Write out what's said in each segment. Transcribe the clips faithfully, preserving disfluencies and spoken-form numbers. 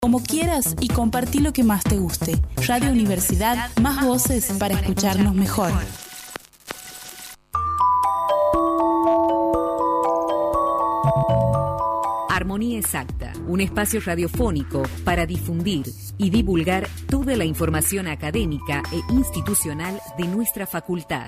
Como quieras y compartí lo que más te guste. Radio Universidad, más voces para escucharnos mejor. Armonía Exacta, un espacio radiofónico para difundir y divulgar toda la información académica e institucional de nuestra facultad.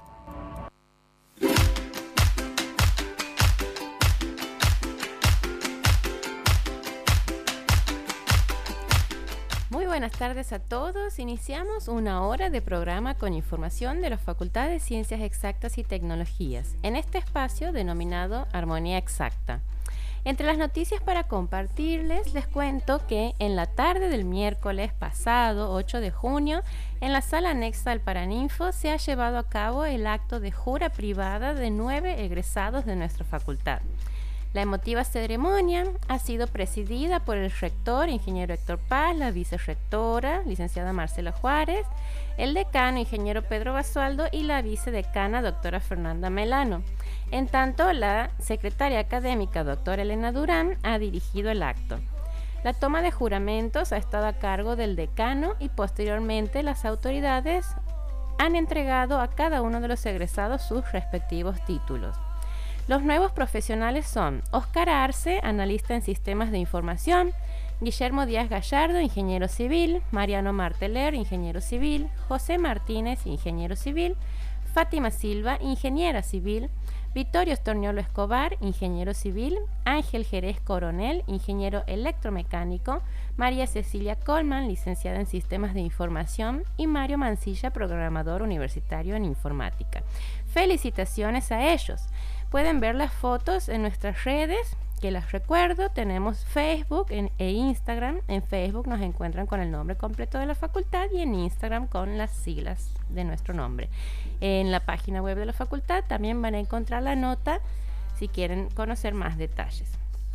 Muy buenas tardes a todos. Iniciamos una hora de programa con información de la Facultad de Ciencias Exactas y Tecnologías, en este espacio denominado Armonía Exacta. Entre las noticias para compartirles, les cuento que en la tarde del miércoles pasado, ocho de junio, en la sala anexa al Paraninfo se ha llevado a cabo el acto de jura privada de nueve egresados de nuestra facultad. La emotiva ceremonia ha sido presidida por el rector, ingeniero Héctor Paz, la vicerrectora, licenciada Marcela Juárez, el decano, ingeniero Pedro Basualdo, y la vicedecana, doctora Fernanda Melano. En tanto, la secretaria académica, doctora Elena Durán, ha dirigido el acto. La toma de juramentos ha estado a cargo del decano y posteriormente las autoridades han entregado a cada uno de los egresados sus respectivos títulos. Los nuevos profesionales son Óscar Arce, analista en sistemas de información, Guillermo Díaz Gallardo, ingeniero civil, Mariano Marteler, ingeniero civil, José Martínez, ingeniero civil, Fátima Silva, ingeniera civil, Vittorio Storniolo Escobar, ingeniero civil, Ángel Jerez Coronel, ingeniero electromecánico, María Cecilia Colman, licenciada en sistemas de información, y Mario Mancilla, programador universitario en informática. Felicitaciones a ellos. Pueden ver las fotos en nuestras redes, que las recuerdo, tenemos Facebook en, e Instagram. En Facebook nos encuentran con el nombre completo de la facultad y en Instagram con las siglas de nuestro nombre. En la página web de la facultad también van a encontrar la nota si quieren conocer más detalles.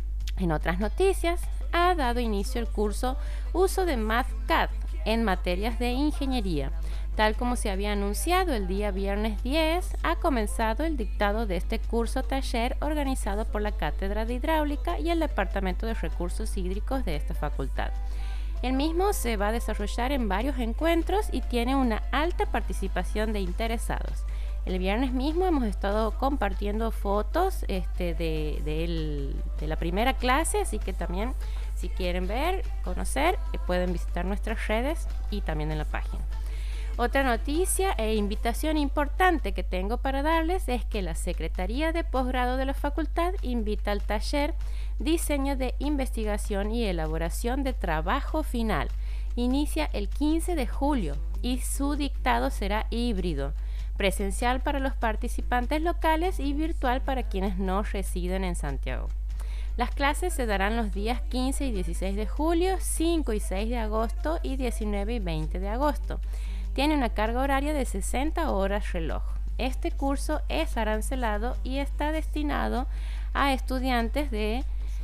En otras noticias, ha dado inicio el curso Uso de MathCAD en materias de ingeniería. Tal como se había anunciado el día viernes diez, ha comenzado el dictado de este curso taller organizado por la Cátedra de Hidráulica y el Departamento de Recursos Hídricos de esta facultad. El mismo se va a desarrollar en varios encuentros y tiene una alta participación de interesados. El viernes mismo hemos estado compartiendo fotos este, de, de, el, de la primera clase, así que también si quieren ver, conocer, pueden visitar nuestras redes y también en la página. Otra noticia e invitación importante que tengo para darles es que la Secretaría de Posgrado de la Facultad invita al taller Diseño de Investigación y Elaboración de Trabajo Final. Inicia el quince de julio y su dictado será híbrido, presencial para los participantes locales y virtual para quienes no residen en Santiago. Las clases se darán los días quince y dieciséis de julio, cinco y seis de agosto y diecinueve y veinte de agosto. Tiene una carga horaria de sesenta horas reloj. Este curso es arancelado y está destinado a estudiantes de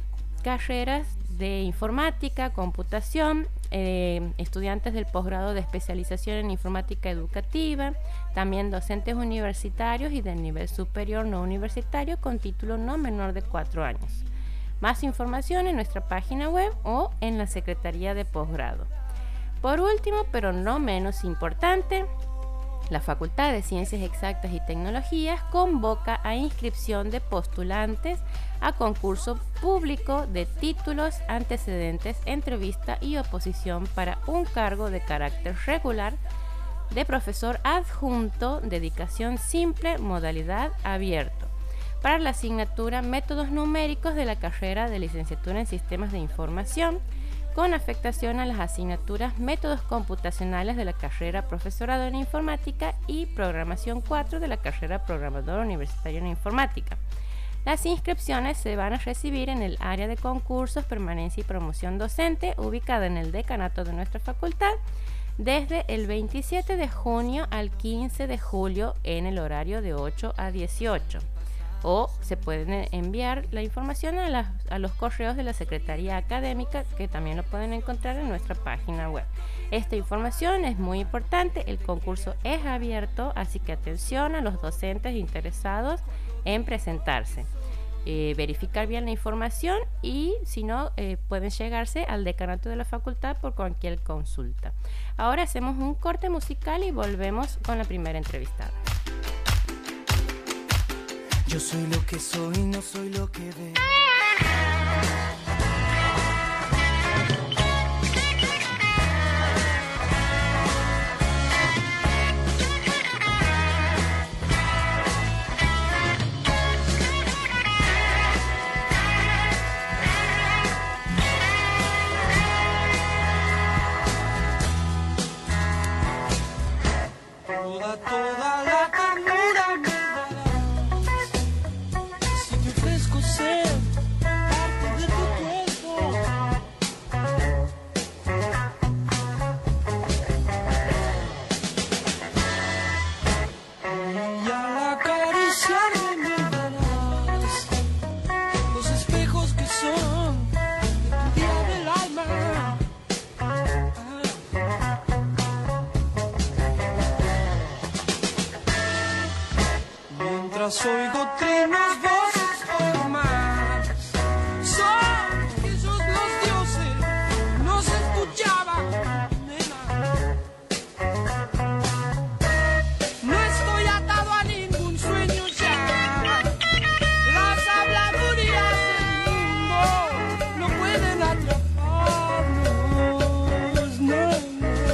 carreras de informática, computación, eh, estudiantes del posgrado de especialización en informática educativa, también docentes universitarios y del nivel superior no universitario con título no menor de cuatro años. Más información en nuestra página web o en la Secretaría de Posgrado. Por último, pero no menos importante, la Facultad de Ciencias Exactas y Tecnologías convoca a inscripción de postulantes a concurso público de títulos, antecedentes, entrevista y oposición para un cargo de carácter regular de profesor adjunto, dedicación simple, modalidad abierto, para la asignatura Métodos Numéricos de la carrera de Licenciatura en Sistemas de Información, con afectación a las asignaturas Métodos Computacionales de la carrera Profesorado en Informática y Programación cuatro de la carrera Programador Universitario en Informática. Las inscripciones se van a recibir en el área de concursos, permanencia y promoción docente, ubicada en el decanato de nuestra facultad, desde el veintisiete de junio al quince de julio en el horario de ocho a dieciocho. O se pueden enviar la información a, la, a los correos de la Secretaría Académica, que también lo pueden encontrar en nuestra página web. Esta información es muy importante, el concurso es abierto, así que atención a los docentes interesados en presentarse. eh, verificar bien la información y si no, eh, pueden llegarse al decanato de la facultad por cualquier consulta. Ahora hacemos un corte musical y volvemos con la primera entrevistada. Yo soy lo que soy, no soy lo que veo. Toda, toda la ternura me darás si te ofrezco ser parte de tu cuerpo. Y al acariciarme me darás los espejos que son de tu día del alma. Mientras oigo trinos, voces por más, son esos los dioses, no se escuchaban, nena. No estoy atado a ningún sueño ya, las habladurías del mundo no pueden atraparnos, no, no, no.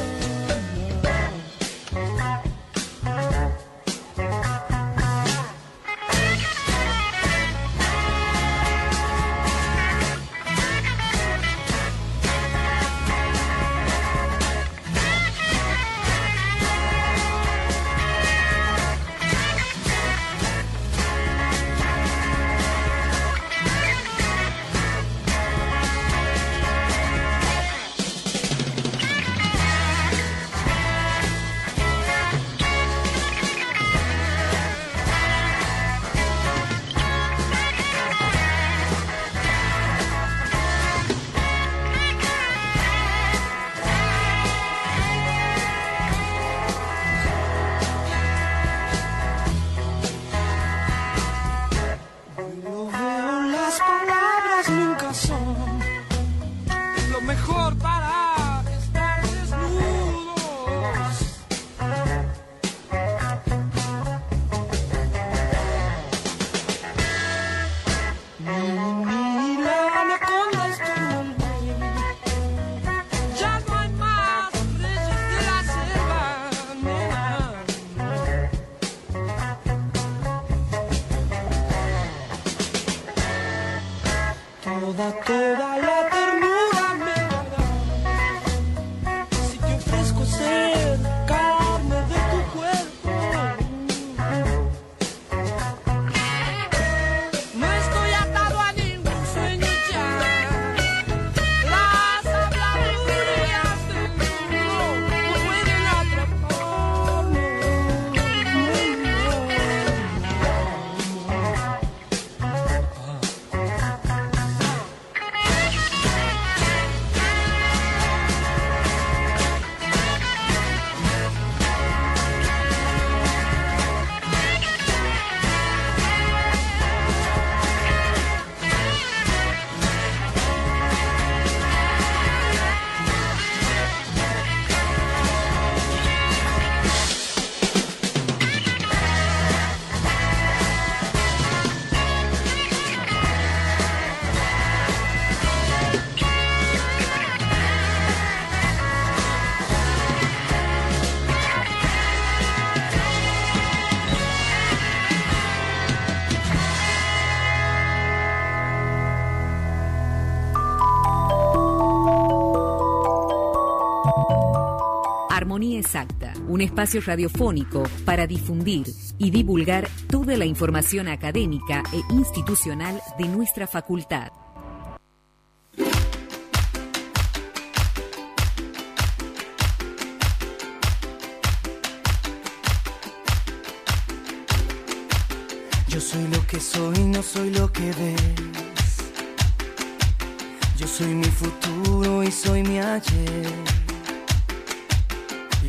Yo veo las palabras nunca son lo mejor para estar desnudos. Ni la anaconda es tu nombre. Ya no hay más reyes de la selva, nena. Toda, toda la ternura me darás si te ofrezco ser carne de tu cuerpo. No estoy atado a ningún sueño ya, las habladurías del mundo no pueden atraparnos. Armonía Exacta, un espacio radiofónico para difundir y divulgar toda la información académica e institucional de nuestra facultad. Yo soy lo que soy, no soy lo que ves. Yo soy mi futuro y soy mi ayer.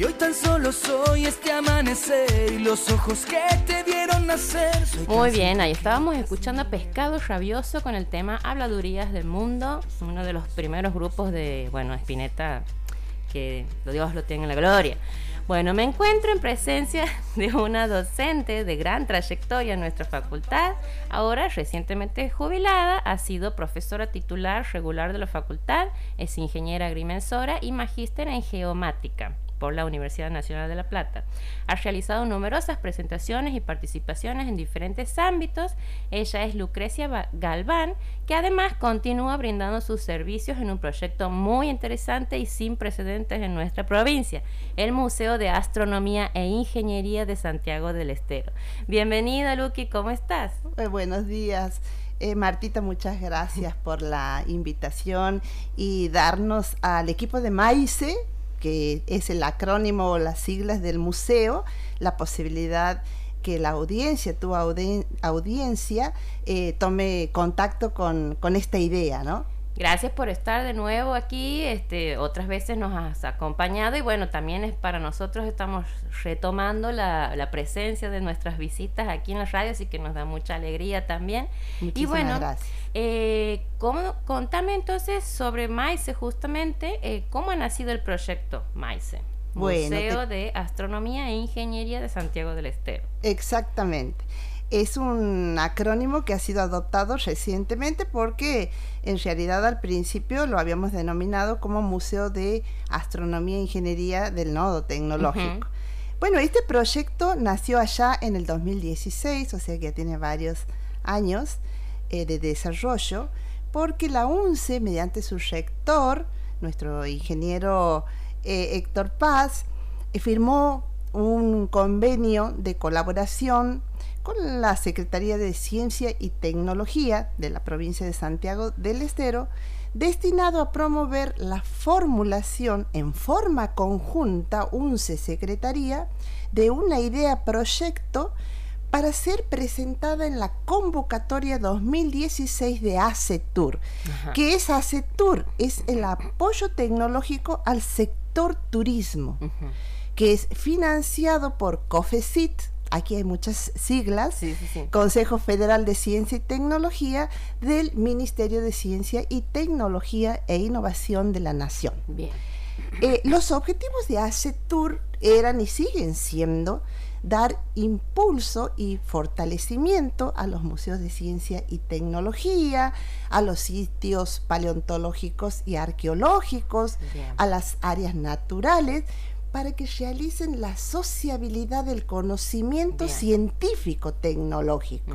Y hoy tan solo soy este amanecer y los ojos que te vieron nacer. Soy Muy bien, ahí estábamos escuchando a Pescado Rabioso con el tema Habladurías del Mundo, uno de los primeros grupos de, bueno, Spinetta, que Dios lo tenga en la gloria. Bueno, me encuentro en presencia de una docente de gran trayectoria en nuestra facultad, ahora recientemente jubilada, ha sido profesora titular regular de la facultad, es ingeniera agrimensora y magíster en geomática por la Universidad Nacional de La Plata. Ha realizado numerosas presentaciones y participaciones en diferentes ámbitos. Ella es Lucrecia Galván, que además continúa brindando sus servicios en un proyecto muy interesante y sin precedentes en nuestra provincia, el Museo de Astronomía e Ingeniería de Santiago del Estero. Bienvenida, Luqui, ¿cómo estás? Eh, buenos días. Eh, Martita, muchas gracias por la invitación y darnos al equipo de MAICE, que es el acrónimo o las siglas del museo, la posibilidad que la audiencia, tu audi- audiencia, eh, tome contacto con, con esta idea, ¿no? Gracias por estar de nuevo aquí, este, otras veces nos has acompañado y bueno, también es para nosotros, estamos retomando la, la presencia de nuestras visitas aquí en la radio, así que nos da mucha alegría también. Muchísimas y bueno, gracias. Eh, ¿cómo, contame entonces sobre MAICE justamente, eh, ¿cómo ha nacido el proyecto MAICE? Bueno, Museo te... de Astronomía e Ingeniería de Santiago del Estero. Exactamente. Es un acrónimo que ha sido adoptado recientemente porque en realidad al principio lo habíamos denominado como Museo de Astronomía e Ingeniería del Nodo Tecnológico. Uh-huh. Bueno, este proyecto nació allá en el dos mil dieciséis, o sea que ya tiene varios años eh, de desarrollo, porque la UNCE, mediante su rector, nuestro ingeniero eh, Héctor Paz, eh, firmó un convenio de colaboración con la Secretaría de Ciencia y Tecnología de la provincia de Santiago del Estero, destinado a promover la formulación en forma conjunta, UNCE-Secretaría, de una idea proyecto para ser presentada en la convocatoria dos mil dieciséis de ACETUR. Ajá. ¿Qué es ACETUR? Es el apoyo tecnológico al sector turismo, uh-huh. que es financiado por COFECIT. Aquí hay muchas siglas, sí, sí, sí. Consejo Federal de Ciencia y Tecnología del Ministerio de Ciencia y Tecnología e Innovación de la Nación. Bien. Eh, los objetivos de ACETUR eran y siguen siendo dar impulso y fortalecimiento a los museos de ciencia y tecnología, a los sitios paleontológicos y arqueológicos, Bien. a las áreas naturales, para que realicen la sociabilidad del conocimiento Bien. científico tecnológico uh-huh.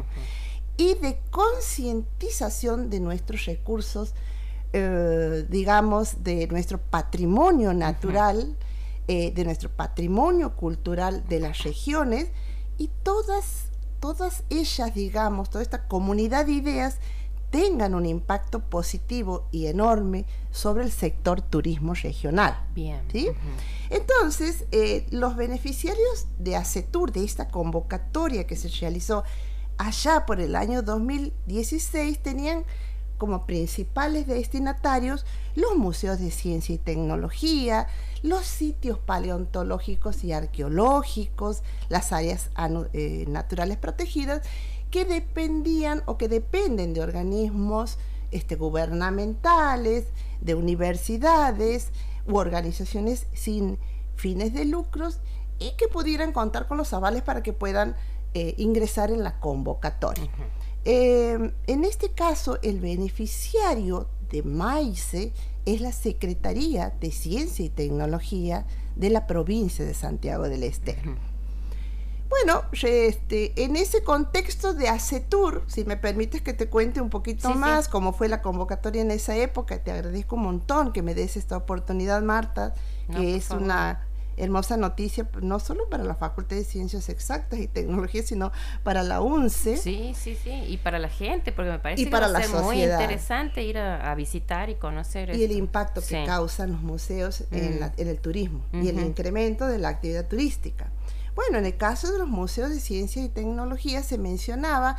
y de concientización de nuestros recursos, eh, digamos, de nuestro patrimonio natural, uh-huh. eh, de nuestro patrimonio cultural de las regiones, y todas, todas ellas, digamos, toda esta comunidad de ideas tengan un impacto positivo y enorme sobre el sector turismo regional. Bien. ¿Sí? Uh-huh. Entonces, eh, los beneficiarios de ACETUR, de esta convocatoria que se realizó allá por el año dos mil dieciséis, tenían como principales destinatarios los museos de ciencia y tecnología, los sitios paleontológicos y arqueológicos, las áreas anu- eh, naturales protegidas, que dependían o que dependen de organismos este, gubernamentales, de universidades u organizaciones sin fines de lucros, y que pudieran contar con los avales para que puedan eh, ingresar en la convocatoria. Uh-huh. Eh, en este caso, el beneficiario de MAICE es la Secretaría de Ciencia y Tecnología de la provincia de Santiago del Estero. Uh-huh. Bueno, este, en ese contexto de ACETUR, si me permites que te cuente un poquito sí, más sí. cómo fue la convocatoria en esa época, te agradezco un montón que me des esta oportunidad, Marta, no, que es favor. Una hermosa noticia, no solo para la Facultad de Ciencias Exactas y Tecnología, sino para la UNCE. Sí, sí, sí, y para la gente, porque me parece y que para va a la ser sociedad. Muy interesante ir a, a visitar y conocer. Y eso. el impacto sí. que causan los museos mm. en, la, en el turismo uh-huh. y el incremento de la actividad turística. Bueno, en el caso de los museos de ciencia y tecnología se mencionaba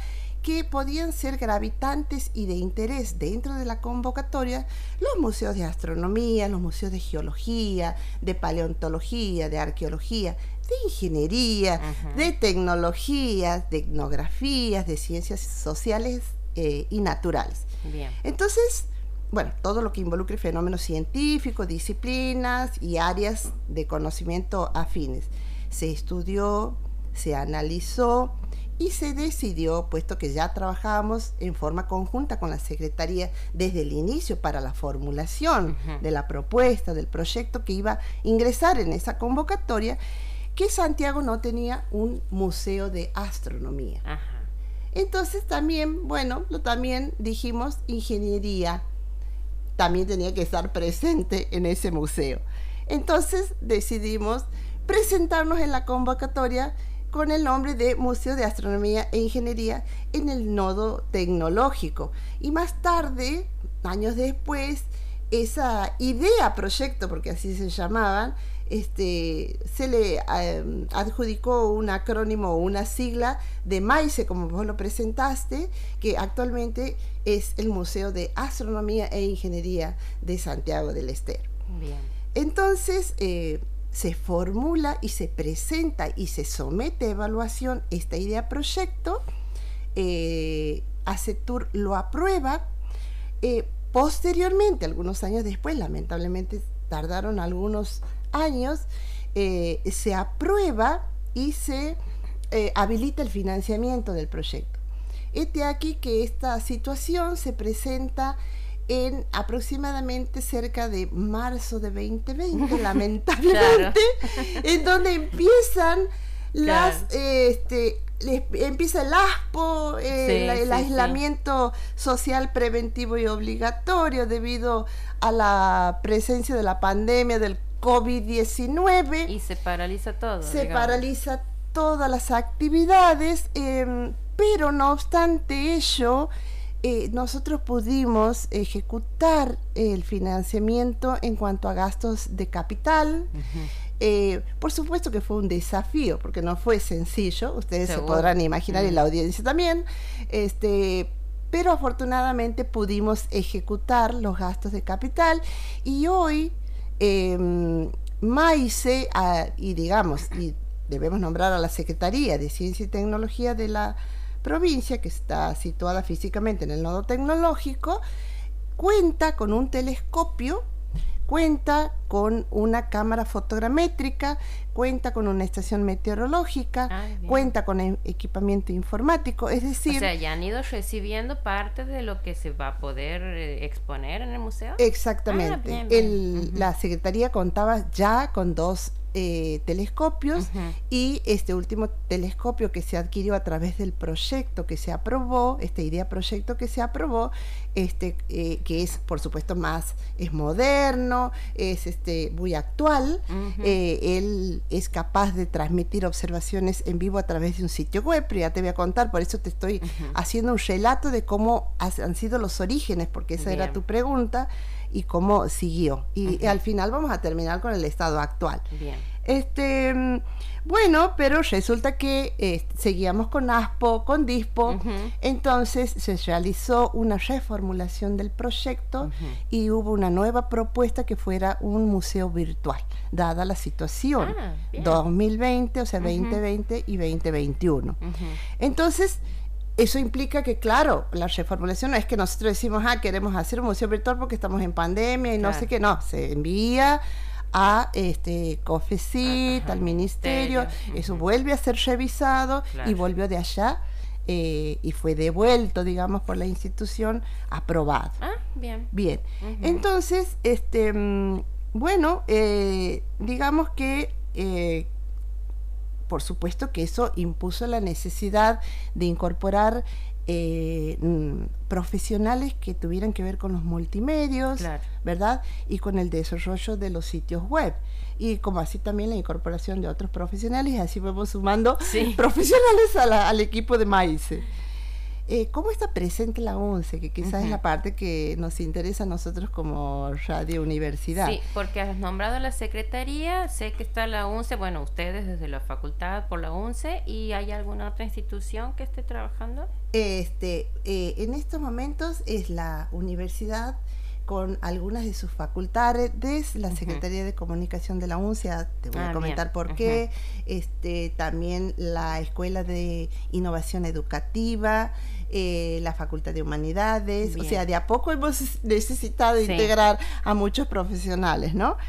que podían ser gravitantes y de interés dentro de la convocatoria los museos de astronomía, los museos de geología, de paleontología, de arqueología, de ingeniería, uh-huh. de tecnología, de etnografías, de ciencias sociales eh, y naturales. Bien. Entonces, bueno, todo lo que involucre fenómenos científicos, disciplinas y áreas de conocimiento afines. Se estudió, se analizó y se decidió, puesto que ya trabajábamos en forma conjunta con la Secretaría desde el inicio para la formulación uh-huh. de la propuesta, del proyecto que iba a ingresar en esa convocatoria, que Santiago no tenía un museo de astronomía. Ajá. Entonces también, bueno, lo, también dijimos ingeniería, también tenía que estar presente en ese museo. Entonces decidimos presentarnos en la convocatoria con el nombre de Museo de Astronomía e Ingeniería en el nodo tecnológico. Y más tarde, años después, esa idea proyecto, porque así se llamaban, este, se le eh, adjudicó un acrónimo o una sigla de MAICE, como vos lo presentaste, que actualmente es el Museo de Astronomía e Ingeniería de Santiago del Estero. Bien. Entonces, eh, se formula y se presenta y se somete a evaluación esta idea proyecto, eh, ACETUR lo aprueba, eh, posteriormente, algunos años después, lamentablemente tardaron algunos años, eh, se aprueba y se eh, habilita el financiamiento del proyecto. Este aquí que esta situación se presenta en aproximadamente cerca de marzo de veinte veinte, lamentablemente, claro. en donde empiezan las, claro. eh, este, les, empieza el ASPO, eh, sí, la, el sí, aislamiento sí. social preventivo y obligatorio debido a la presencia de la pandemia del COVID diecinueve. Y se paraliza todo. Se digamos. paraliza todas las actividades, eh, pero no obstante ello, Eh, nosotros pudimos ejecutar el financiamiento en cuanto a gastos de capital. Uh-huh. Eh, por supuesto que fue un desafío, porque no fue sencillo, ustedes ¿Seguro? Se podrán imaginar uh-huh. y la audiencia también, este, pero afortunadamente pudimos ejecutar los gastos de capital y hoy eh, MAICE, a, y digamos, y debemos nombrar a la Secretaría de Ciencia y Tecnología de la provincia, que está situada físicamente en el nodo tecnológico, cuenta con un telescopio, cuenta con una cámara fotogramétrica, cuenta con una estación meteorológica, ah, cuenta con e- equipamiento informático, es decir... O sea, ya han ido recibiendo parte de lo que se va a poder eh, exponer en el museo. Exactamente. Ah, bien, bien. El, uh-huh. La Secretaría contaba ya con dos eh, telescopios uh-huh. y este último telescopio que se adquirió a través del proyecto que se aprobó, esta idea proyecto que se aprobó, este eh, que es por supuesto más, es moderno, es este muy actual, uh-huh. eh, él es capaz de transmitir observaciones en vivo a través de un sitio web, pero ya te voy a contar, por eso te estoy uh-huh. haciendo un relato de cómo has, han sido los orígenes, porque esa Bien. Era tu pregunta, y cómo siguió. Y uh-huh. al final vamos a terminar con el estado actual. Bien. Este, bueno, pero resulta que eh, seguíamos con ASPO, con DISPO, uh-huh. entonces se realizó una reformulación del proyecto uh-huh. y hubo una nueva propuesta que fuera un museo virtual, dada la situación ah, dos mil veinte, o sea, uh-huh. veinte veinte y veinte veintiuno. Uh-huh. Entonces, eso implica que, claro, la reformulación no es que nosotros decimos, ah, queremos hacer un museo virtual porque estamos en pandemia y claro. no sé qué, no, se envía a este COFECIT, Ajá, al ministerio, ministerio. Eso uh-huh. vuelve a ser revisado claro. y volvió de allá eh, y fue devuelto, digamos, por la institución, aprobado. Ah, bien. Bien. Uh-huh. Entonces, este, bueno, eh, digamos que eh, por supuesto que eso impuso la necesidad de incorporar eh, profesionales que tuvieran que ver con los multimedios, claro. ¿verdad? Y con el desarrollo de los sitios web. Y como así también la incorporación de otros profesionales, y así vamos sumando sí. profesionales a la, al equipo de MAICE. Eh, ¿Cómo está presente la UNCE? Que quizás uh-huh. es la parte que nos interesa a nosotros como Radio Universidad. Sí, porque has nombrado la Secretaría, sé que está la UNCE, bueno, ustedes desde la facultad por la UNCE, ¿y hay alguna otra institución que esté trabajando? Este, eh, en estos momentos es la universidad con algunas de sus facultades, la Secretaría uh-huh. de Comunicación de la UNCE, te voy ah, a comentar bien. por qué, uh-huh. este, también la Escuela de Innovación Educativa, eh, la Facultad de Humanidades, bien. o sea, de a poco hemos necesitado sí. integrar a muchos profesionales, ¿no?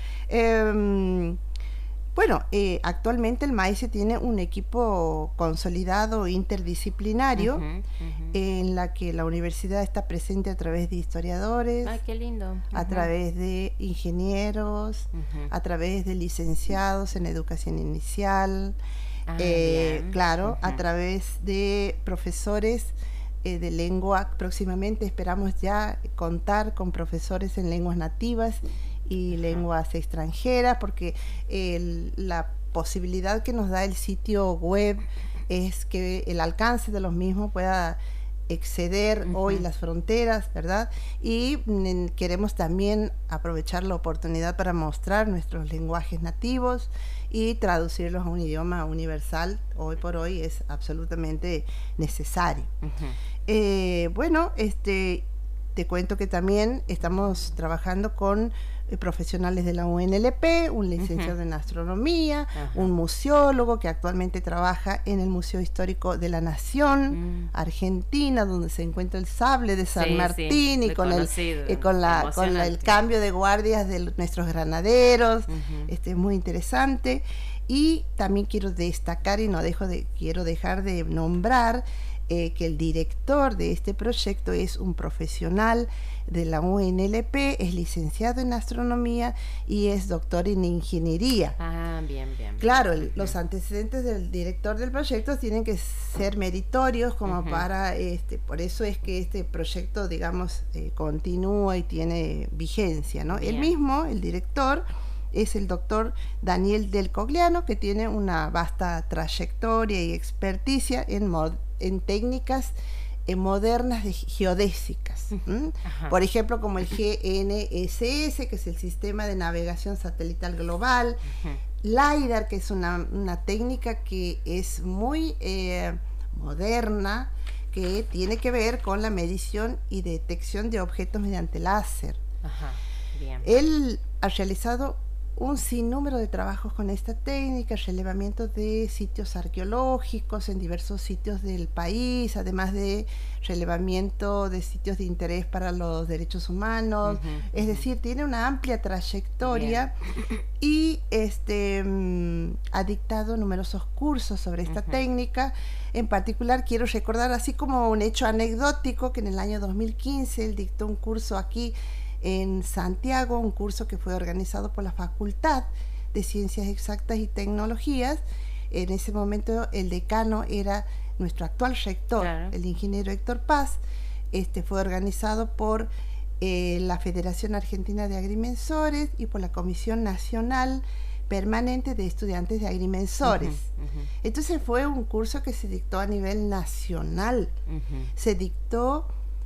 Eh, Bueno, eh, actualmente el MAICE tiene un equipo consolidado interdisciplinario uh-huh, uh-huh. en la que la universidad está presente a través de historiadores, Ay, qué lindo. Uh-huh. a través de ingenieros, uh-huh. a través de licenciados en educación inicial, ah, eh, claro, uh-huh. a través de profesores eh, de lengua. Próximamente esperamos ya contar con profesores en lenguas nativas y lenguas extranjeras, porque el, la posibilidad que nos da el sitio web es que el alcance de los mismos pueda exceder uh-huh. hoy las fronteras, ¿verdad? Y mm, queremos también aprovechar la oportunidad para mostrar nuestros lenguajes nativos y traducirlos a un idioma universal. Hoy por hoy es absolutamente necesario. Uh-huh. Eh, bueno, este, te cuento que también estamos trabajando con profesionales de la U N L P, un licenciado uh-huh. en astronomía, uh-huh. un museólogo que actualmente trabaja en el Museo Histórico de la Nación, uh-huh. Argentina, donde se encuentra el sable de San sí, Martín sí, y con el, eh, con, la, con la, el cambio de guardias de nuestros granaderos, uh-huh. este es muy interesante. Y también quiero destacar, y no dejo de, quiero dejar de nombrar, eh, que el director de este proyecto es un profesional de la U N L P, es licenciado en astronomía y es doctor en ingeniería. Ah, bien, bien. Claro, el, uh-huh. los antecedentes del director del proyecto tienen que ser meritorios como uh-huh. para, este, por eso es que este proyecto, digamos, eh, continúa y tiene vigencia, ¿no? Bien. El mismo, el director, es el doctor Daniel Del Cogliano, que tiene una vasta trayectoria y experticia en, mod, en técnicas eh, modernas de geodésicas. ¿Mm? Por ejemplo, como el G N S S, que es el Sistema de Navegación Satelital Global, uh-huh. LIDAR, que es una, una técnica que es muy eh, moderna, que tiene que ver con la medición y detección de objetos mediante láser. Ajá, bien. Él ha realizado un sinnúmero de trabajos con esta técnica, relevamiento de sitios arqueológicos en diversos sitios del país, además de relevamiento de sitios de interés para los derechos humanos. Uh-huh, es uh-huh. decir, tiene una amplia trayectoria. Bien. Y este mm, ha dictado numerosos cursos sobre esta uh-huh. técnica. En particular quiero recordar, así como un hecho anecdótico, que en el año dos mil quince él dictó un curso aquí en Santiago, un curso que fue organizado por la Facultad de Ciencias Exactas y Tecnologías. En ese momento el decano era nuestro actual rector, claro. el ingeniero Héctor Paz. Este fue organizado por eh, la Federación Argentina de Agrimensores y por la Comisión Nacional Permanente de Estudiantes de Agrimensores. Uh-huh, uh-huh. Entonces fue un curso que se dictó a nivel nacional. Uh-huh. Se dictó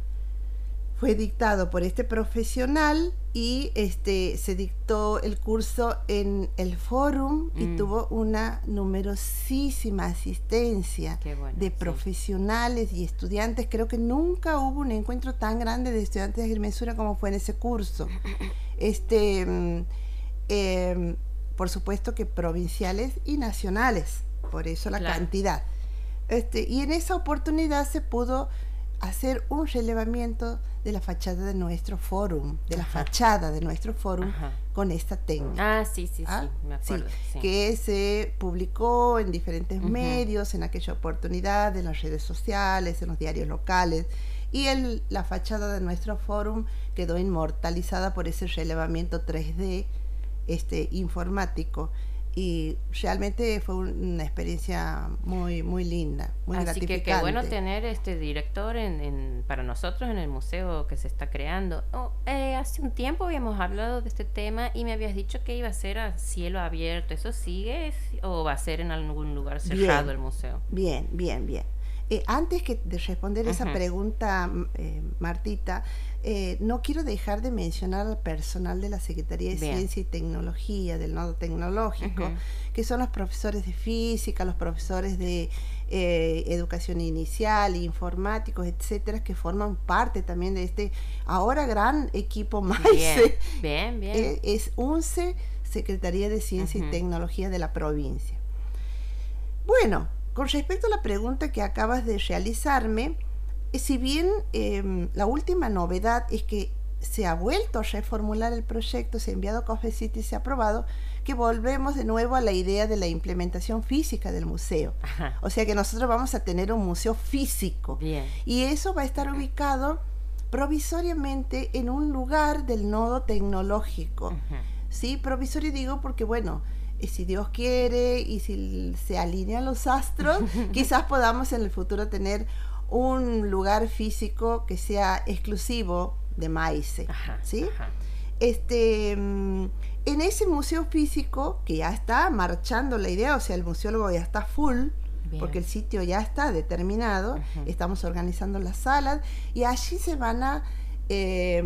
Fue dictado por este profesional y este se dictó el curso en el Fórum mm. y tuvo una numerosísima asistencia bueno, de profesionales sí. y estudiantes. Creo que nunca hubo un encuentro tan grande de estudiantes de agrimensura como fue en ese curso. Este, eh, por supuesto que provinciales y nacionales, por eso la claro. cantidad. Este, y en esa oportunidad se pudo hacer un relevamiento de la fachada de nuestro fórum, de la Ajá. fachada de nuestro fórum Ajá. con esta técnica. Ah, sí, sí, ¿Ah? sí, me acuerdo. Sí, sí. Que se publicó en diferentes uh-huh. medios en aquella oportunidad, en las redes sociales, en los diarios locales, y el, la fachada de nuestro fórum quedó inmortalizada por ese relevamiento tres D este, informático. Y realmente fue una experiencia muy muy linda, muy Así gratificante. Así que qué bueno tener este director en, en, para nosotros en el museo que se está creando. Oh, eh, hace un tiempo habíamos hablado de este tema y me habías dicho que iba a ser a cielo abierto. ¿Eso sigue o va a ser en algún lugar cerrado bien, el museo? Bien, bien, bien. Eh, antes que de responder esa Ujú. pregunta, eh, Martita, eh, no quiero dejar de mencionar al personal de la Secretaría de Bien. Ciencia y Tecnología, del Nodo Tecnológico, Ujú. que son los profesores de física, los profesores de eh, educación inicial, informáticos, etcétera, que forman parte también de este ahora gran equipo MAICE. Bien, bien, bien. Eh, es UNCE, Secretaría de Ciencia Ujú. y Tecnología de la provincia. Bueno, con respecto a la pregunta que acabas de realizarme, eh, si bien eh, la última novedad es que se ha vuelto a reformular el proyecto, se ha enviado a COFECIT y se ha aprobado, que volvemos de nuevo a la idea de la implementación física del museo. Ajá. O sea que nosotros vamos a tener un museo físico. Bien. Y eso va a estar ubicado provisoriamente en un lugar del nodo tecnológico. Ujú. Sí, provisorio digo porque, bueno, eh, si Dios quiere y si se alinean los astros, quizás podamos en el futuro tener un lugar físico que sea exclusivo de MAICE. Ajá. ¿Sí? Ajá. Este, mm, en ese museo físico, que ya está marchando la idea, o sea, el museólogo ya está full, Bien. porque el sitio ya está determinado, Ujú. estamos organizando las salas y allí se van a eh,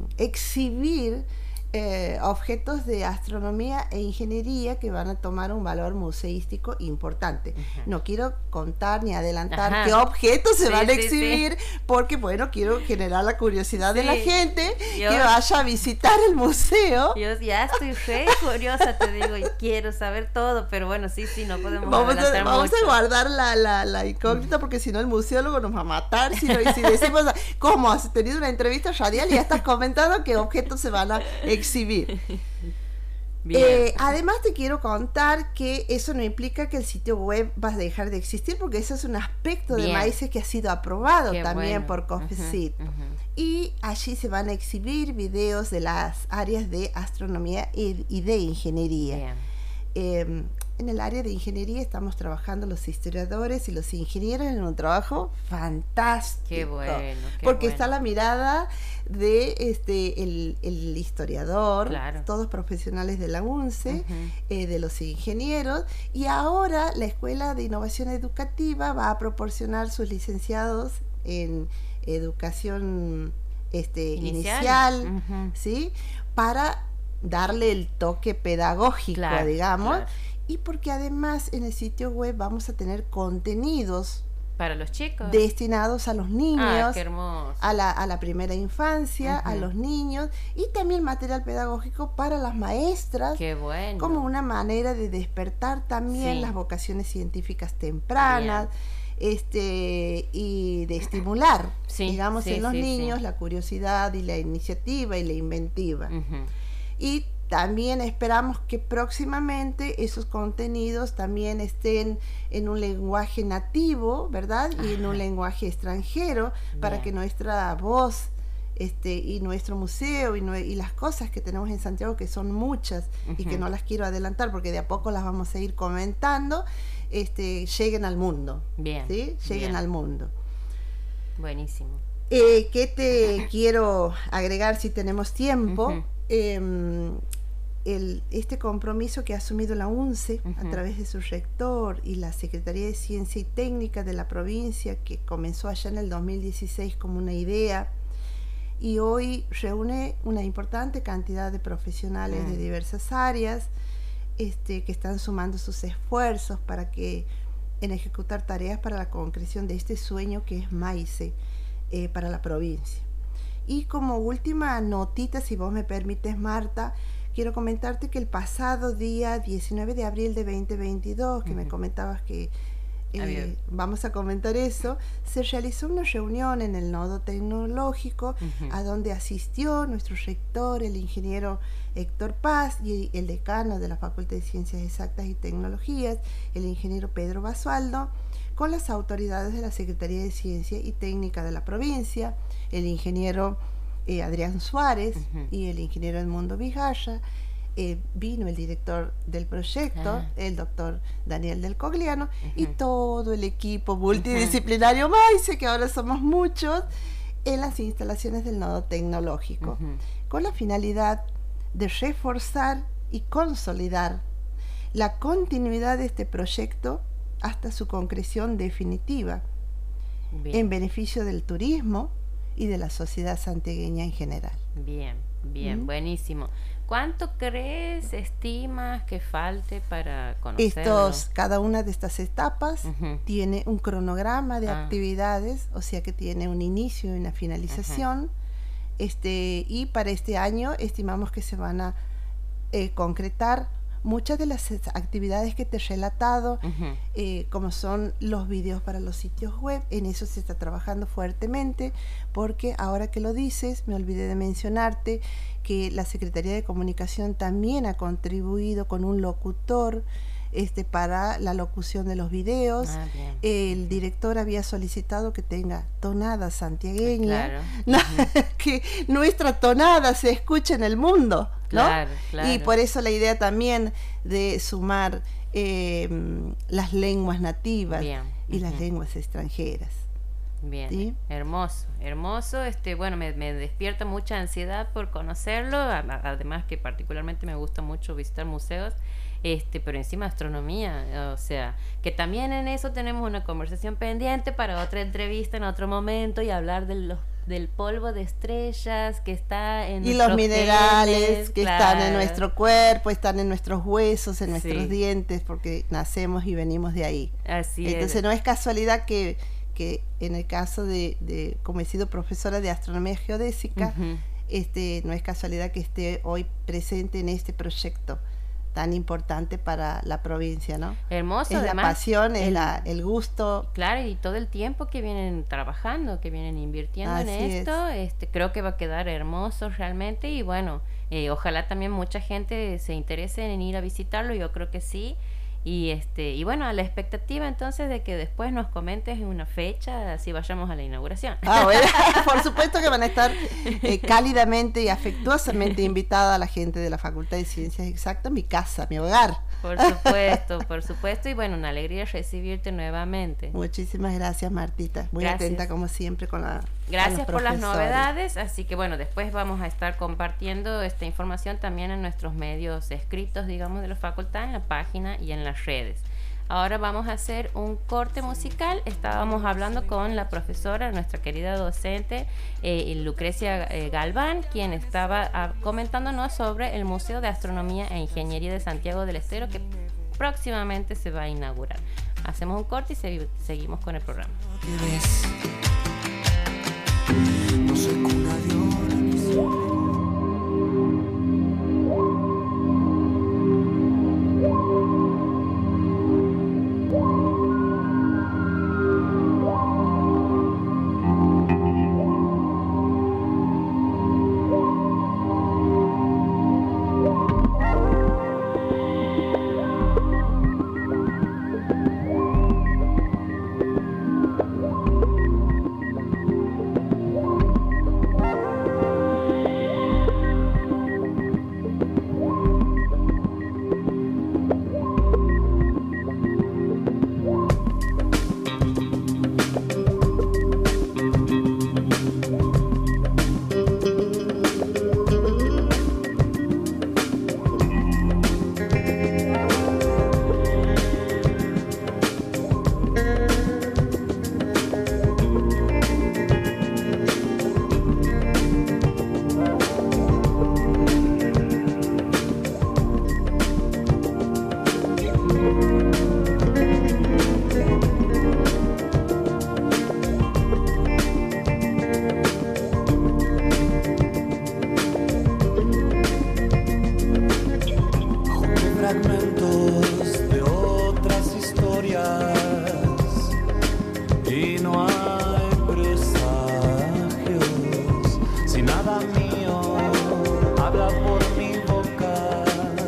exhibir eh, objetos de astronomía e ingeniería que van a tomar un valor museístico importante. Ujú. No quiero contar ni adelantar Ajá. qué objetos se Sí, van a sí, exhibir, porque bueno, quiero generar la curiosidad de la Sí. gente Yo- que vaya a visitar el museo. Yo ya estoy re curiosa, te digo, y quiero saber todo, pero bueno, sí, sí, no podemos Vamos, a, adelantar vamos mucho. a guardar la, la, la incógnita porque si no el museólogo nos va a matar si, no- si decimos, ¿cómo? Has tenido una entrevista radial y ya estás comentando qué objetos se van a exhibir. Bien. Eh, además te quiero contar que eso no implica que el sitio web va a dejar de existir, porque eso es un aspecto de Bien. MAICE que ha sido aprobado Qué también bueno. por COFECIT. Ujú, ujú. Y allí se van a exhibir videos de las áreas de astronomía y, y de ingeniería. Bien. Eh, en el área de ingeniería estamos trabajando los historiadores y los ingenieros en un trabajo fantástico. Qué bueno, qué porque bueno. está la mirada de este el, el historiador, Claro. todos profesionales de la UNCE, Ujú. eh, de los ingenieros, y ahora la Escuela de Innovación Educativa va a proporcionar sus licenciados en educación este, Inicial. inicial, Ujú. ¿sí? Para darle el toque pedagógico, Claro, digamos, claro. y porque además en el sitio web vamos a tener contenidos Para los chicos. destinados a los niños, Ah, qué hermoso. a la, a la primera infancia, a Ujú. los niños, y también material pedagógico para las maestras, Qué bueno. como una manera de despertar también Sí. las vocaciones científicas tempranas, este y de estimular, Sí, digamos, sí, en los sí, niños sí. la curiosidad y la iniciativa y la inventiva. Ujú. Y también esperamos que próximamente esos contenidos también estén en un lenguaje nativo, ¿verdad? Y en un lenguaje extranjero, para Bien. que nuestra voz este, y nuestro museo y, nue- y las cosas que tenemos en Santiago, que son muchas y que Ujú. no las quiero adelantar porque de a poco las vamos a ir comentando, este, lleguen al mundo. Bien, ¿Sí? Lleguen bien. al mundo. Buenísimo. Eh, ¿Qué te quiero agregar si tenemos tiempo? Ujú. Eh, el, este compromiso que ha asumido la UNCE a Ujú. través de su rector y la Secretaría de Ciencia y Técnica de la provincia, que comenzó allá en el dos mil dieciséis como una idea y hoy reúne una importante cantidad de profesionales Mm. de diversas áreas este, que están sumando sus esfuerzos para que en ejecutar tareas para la concreción de este sueño que es MAICE eh, para la provincia. Y como última notita, si vos me permites, Marta, quiero comentarte que el pasado día diecinueve de abril de veinte veintidós, que me Ujú. comentabas que eh, Había- vamos a comentar eso, se realizó una reunión en el nodo tecnológico Ujú. a donde asistió nuestro rector, el ingeniero Héctor Paz, y el decano de la Facultad de Ciencias Exactas y Tecnologías, el ingeniero Pedro Basualdo, con las autoridades de la Secretaría de Ciencia y Técnica de la provincia, el ingeniero eh, Adrián Suárez Ujú. y el ingeniero Edmundo Vigaya. Eh, vino el director del proyecto, Ah. el doctor Daniel del Cogliano, y Ujú. todo el equipo multidisciplinario MAICE, que ahora somos muchos, en las instalaciones del nodo tecnológico, Ujú. con la finalidad de reforzar y consolidar la continuidad de este proyecto hasta su concreción definitiva, Bien. en beneficio del turismo y de la sociedad santiagueña en general. Bien, bien, ¿Mm? buenísimo. ¿Cuánto crees, estimas que falte para conocerlo? Estos, cada una de estas etapas Ujú. tiene un cronograma de Ah. actividades, o sea que tiene un inicio y una finalización. Este, y para este año estimamos que se van a eh, concretar muchas de las es- actividades que te he relatado, Ujú. eh, como son los videos para los sitios web. En eso se está trabajando fuertemente, porque ahora que lo dices, me olvidé de mencionarte que la Secretaría de Comunicación también ha contribuido con un locutor este, para la locución de los videos. Ah, bien. El director había solicitado que tenga tonada santiagueña, Claro. ¿no? que nuestra tonada se escuche en el mundo, ¿no? Claro, claro. Y por eso la idea también de sumar eh, las lenguas nativas Bien. y las Ujú. lenguas extranjeras. Bien, ¿Sí? hermoso, hermoso. Este, bueno, me, me despierta mucha ansiedad por conocerlo. a- a- Además que particularmente me gusta mucho visitar museos. Este, pero encima astronomía, o sea, que también en eso tenemos una conversación pendiente para otra entrevista en otro momento y hablar de los del polvo de estrellas que está en Y los nuestros minerales genes, que están en claro. nuestro cuerpo, están en nuestros huesos, en nuestros Sí. dientes, porque nacemos y venimos de ahí. Así Entonces es. no es casualidad que, que en el caso de, de, como he sido profesora de astronomía geodésica, Ujú. este, no es casualidad que esté hoy presente en este proyecto tan importante para la provincia, ¿no? Hermoso, Es la además. pasión, es el- la, el gusto. Claro, y todo el tiempo que vienen trabajando, que vienen invirtiendo en Así esto, este, creo que va a quedar hermoso realmente y bueno, eh, ojalá también mucha gente se interese en ir a visitarlo, yo creo que sí. Y este y bueno, a la expectativa entonces de que después nos comentes una fecha, así vayamos a la inauguración. Ah, bueno, por supuesto que van a estar eh, cálidamente y afectuosamente invitada a la gente de la Facultad de Ciencias Exactas, mi casa, mi hogar. Por supuesto, por supuesto, y bueno, una alegría recibirte nuevamente. Muchísimas gracias, Martita. Muy Gracias. atenta como siempre con la con Gracias los por las profesores. novedades, así que bueno, después vamos a estar compartiendo esta información también en nuestros medios escritos, digamos, de la facultad, en la página y en las redes. Ahora vamos a hacer un corte musical. Estábamos hablando con la profesora, nuestra querida docente eh, Lucrecia eh, Galván, quien estaba ah, comentándonos sobre el Museo de Astronomía e Ingeniería de Santiago del Estero, que próximamente se va a inaugurar. Hacemos un corte y se- seguimos con el programa. que ves. No soy cuna de oro ni soy. Fragmentos de otras historias y no hay presagios. Si nada mío habla por mi boca,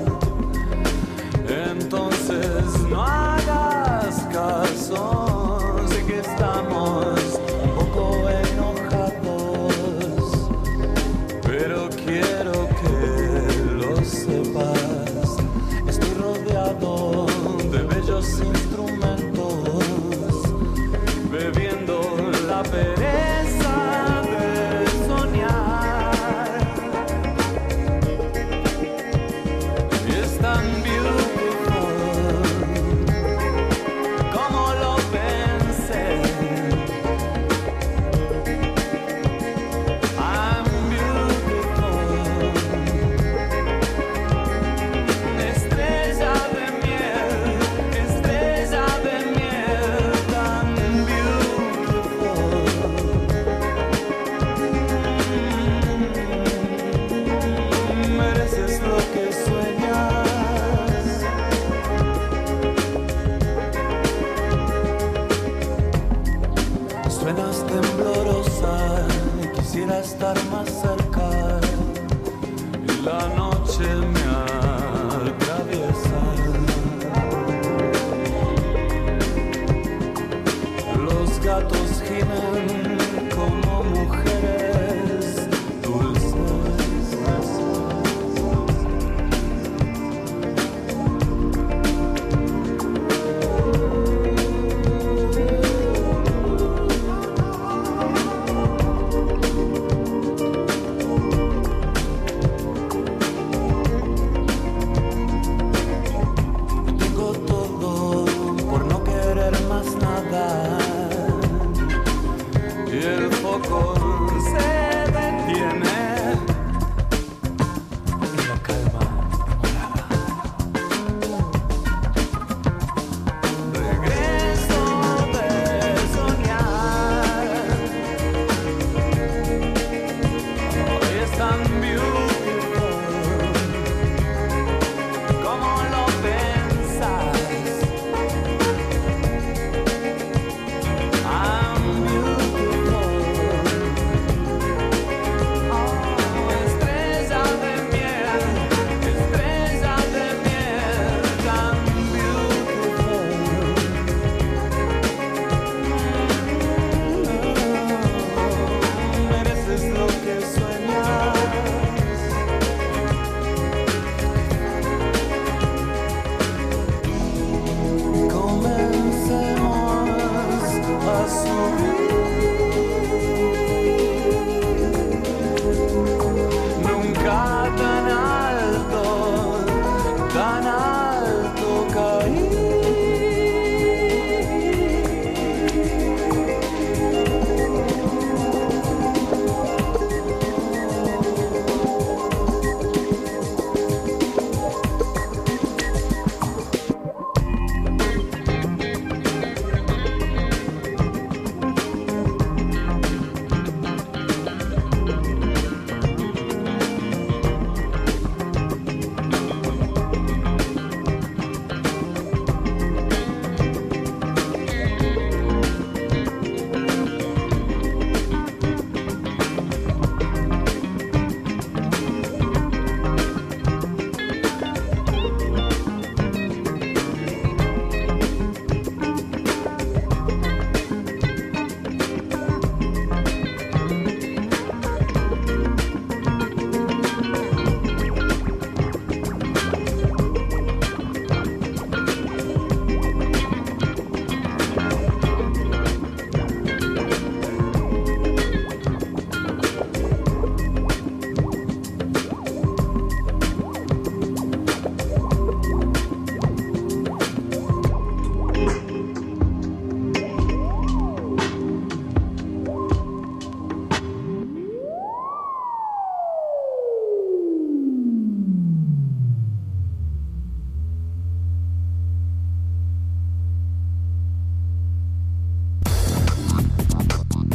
entonces no hagas caso. Sé que estamos un poco enojados, pero quiero que lo sepas. Estoy rodeado de bellos instrumentos, bebiendo la pereza de soñar. Y es tan beautiful como lo pensé,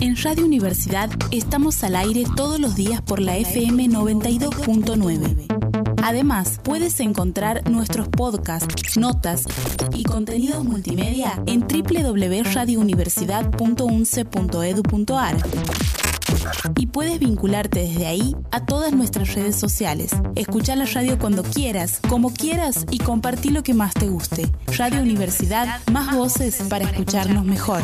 En Radio Universidad estamos al aire todos los días por la F M noventa y dos punto nueve. Además, puedes encontrar nuestros podcasts, notas y contenidos multimedia en doble u doble u doble u punto radio universidad punto u n c e punto e d u punto a r. Y puedes vincularte desde ahí a todas nuestras redes sociales. Escuchá la radio cuando quieras, como quieras y compartí lo que más te guste. Radio Universidad, más voces para escucharnos mejor.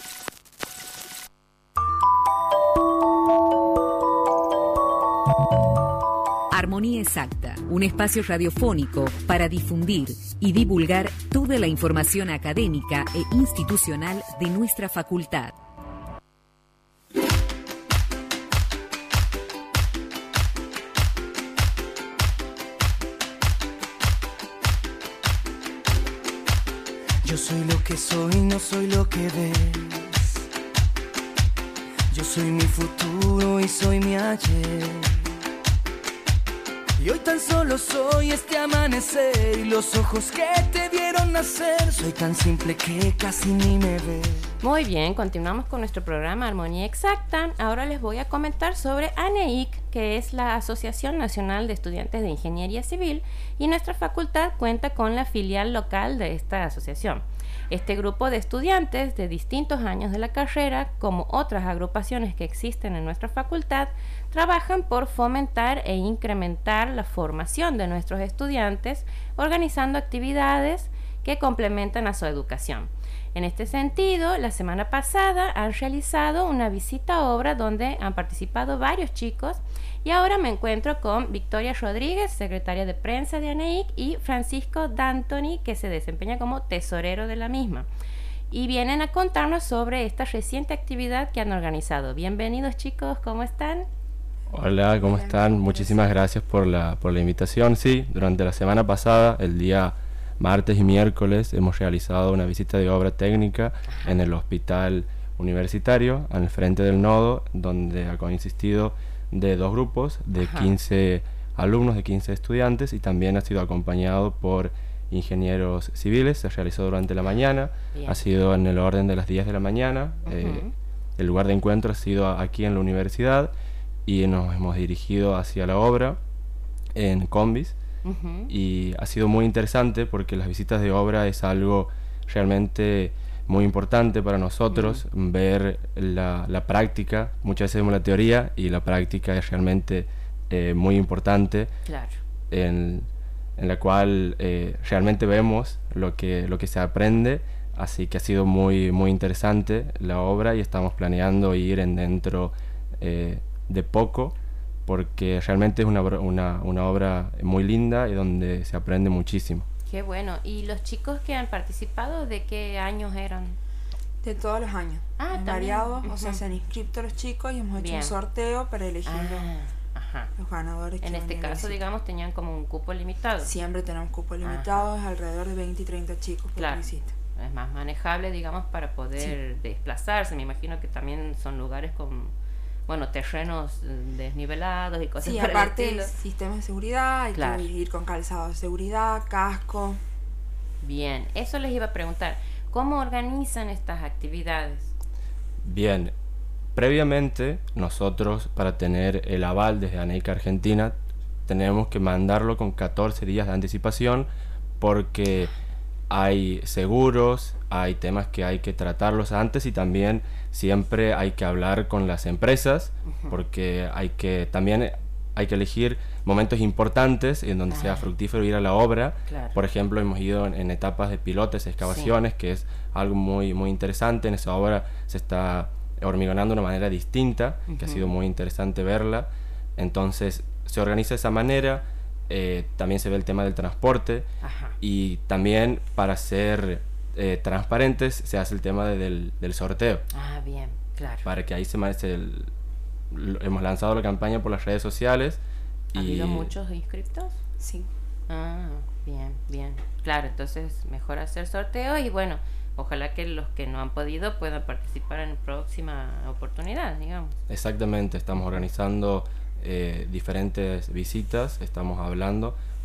Armonía Exacta, un espacio radiofónico para difundir y divulgar toda la información académica e institucional de nuestra facultad. Yo soy lo que soy, no soy lo que ves. Yo soy mi futuro y soy mi ayer. Y hoy tan solo soy este amanecer y los ojos que te vieron nacer. Soy tan simple que casi ni me ves. Muy bien, continuamos con nuestro programa Armonía Exacta. Ahora les voy a comentar sobre ANEIC, que es la Asociación Nacional de Estudiantes de Ingeniería Civil, y nuestra facultad cuenta con la filial local de esta asociación. Este grupo de estudiantes de distintos años de la carrera, como otras agrupaciones que existen en nuestra facultad, trabajan por fomentar e incrementar la formación de nuestros estudiantes, organizando actividades que complementan a su educación. En este sentido, la semana pasada han realizado una visita a obra donde han participado varios chicos, y ahora me encuentro con Victoria Rodríguez, secretaria de prensa de ANEIC, y Francisco D'Antoni, que se desempeña como tesorero de la misma. Y vienen a contarnos sobre esta reciente actividad que han organizado. Bienvenidos, chicos, ¿cómo están? Hola, ¿cómo están? Muchísimas gracias por la, por la invitación. Sí, durante la semana pasada, el día martes y miércoles, hemos realizado una visita de obra técnica en el hospital universitario, al frente del nodo, donde ha consistido de dos grupos de Ajá. quince alumnos, de quince estudiantes, y también ha sido acompañado por ingenieros civiles. Se realizó durante la mañana, Bien. ha sido en el orden de las diez de la mañana. Uh-huh. eh, el lugar de encuentro ha sido aquí en la universidad y nos hemos dirigido hacia la obra en combis. Uh-huh. Y ha sido muy interesante porque las visitas de obra es algo realmente muy importante para nosotros, uh-huh. ver la, la práctica. Muchas veces vemos la teoría y la práctica es realmente eh, muy importante, claro. en, en la cual eh, realmente vemos lo que, lo que se aprende. Así que ha sido muy, muy interesante la obra y estamos planeando ir en dentro eh, de poco, porque realmente es una, una, una obra muy linda y donde se aprende muchísimo. Qué bueno. ¿Y los chicos que han participado, de qué años eran? De todos los años. Ah, han variado, uh-huh. o sea, se han inscrito los chicos y hemos Bien. hecho un sorteo para elegir ah, ajá. los ganadores. En este caso, digamos, tenían como un cupo limitado. Siempre tenemos cupos limitados, alrededor de veinte y treinta chicos por claro. visita. Es más manejable, digamos, para poder sí. desplazarse. Me imagino que también son lugares con... bueno, terrenos desnivelados y cosas sí, por aparte el estilo. Sistemas de seguridad, hay claro. que ir con calzado de seguridad, casco. Bien, eso les iba a preguntar. ¿Cómo organizan estas actividades? Bien, previamente nosotros, para tener el aval desde ANEIC Argentina, tenemos que mandarlo con catorce días de anticipación, porque hay seguros, hay temas que hay que tratarlos antes, y también siempre hay que hablar con las empresas, uh-huh. porque hay que también hay que elegir momentos importantes en donde ah. sea fructífero ir a la obra. Claro. Por ejemplo, hemos ido en, en etapas de pilotes, excavaciones, sí. que es algo muy, muy interesante. En esa obra se está hormigonando de una manera distinta, uh-huh. que ha sido muy interesante verla. Entonces se organiza de esa manera. Eh, también se ve el tema del transporte. Ajá. Y también, para ser eh, transparentes, se hace el tema de, del, del sorteo. Ah, bien, claro. Para que ahí se merece el, lo, hemos lanzado la campaña por las redes sociales. ¿Ha y habido muchos inscriptos? Sí. Ah, bien, bien. Claro, entonces mejor hacer sorteo y bueno, ojalá que los que no han podido puedan participar en próxima oportunidad, digamos. Exactamente, estamos organizando Eh, diferentes visitas, estamos hablando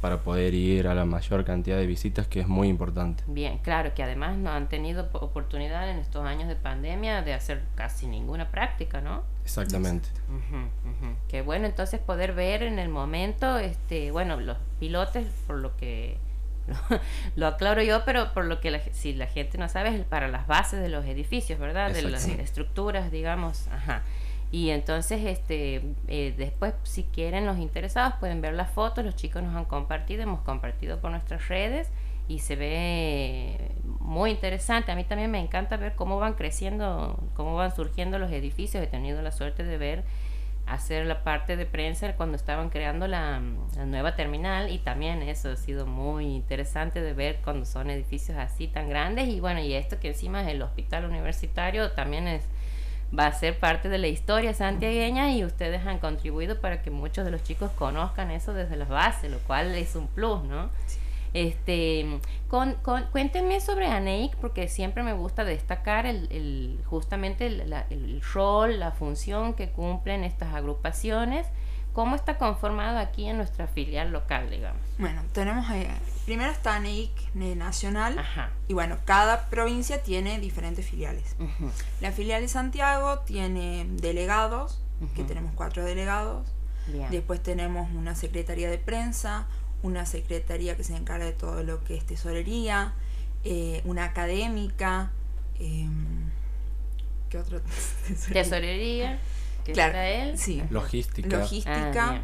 para poder ir a la mayor cantidad de visitas, que es muy importante. Bien, claro, que además no han tenido oportunidad en estos años de pandemia de hacer casi ninguna práctica, ¿no? Exactamente. Uh-huh, uh-huh. Qué bueno entonces poder ver en el momento, este, bueno, los pilotes, por lo que lo, lo aclaro yo, pero por lo que la, si la gente no sabe, es para las bases de los edificios, ¿verdad? De las estructuras, digamos, ajá. Y entonces, este, eh, después, si quieren, los interesados pueden ver las fotos. Los chicos nos han compartido, hemos compartido por nuestras redes y se ve muy interesante. A mí también me encanta ver cómo van creciendo, cómo van surgiendo los edificios. He tenido la suerte de ver, hacer la parte de prensa cuando estaban creando la, la nueva terminal, y también eso ha sido muy interesante de ver cuando son edificios así tan grandes. Y bueno, y esto que encima es el hospital universitario, también es va a ser parte de la historia santiagueña, y ustedes han contribuido para que muchos de los chicos conozcan eso desde las bases, lo cual es un plus, ¿no? Sí. Este, con, con, cuéntenme sobre ANEIC, porque siempre me gusta destacar el, el justamente el, la, el rol, la función que cumplen estas agrupaciones. ¿Cómo está conformado aquí en nuestra filial local, digamos? Bueno, tenemos eh, primero está ANEIC nacional. Ajá. Y bueno, cada provincia tiene diferentes filiales. Uh-huh. La filial de Santiago tiene delegados, uh-huh. que tenemos cuatro delegados. Bien. Después tenemos una secretaría de prensa, una secretaría que se encarga de todo lo que es tesorería, eh, una académica, eh, ¿qué otro? Tesorería. ¿Qué claro, está él? Sí. Logística. Logística. Ah,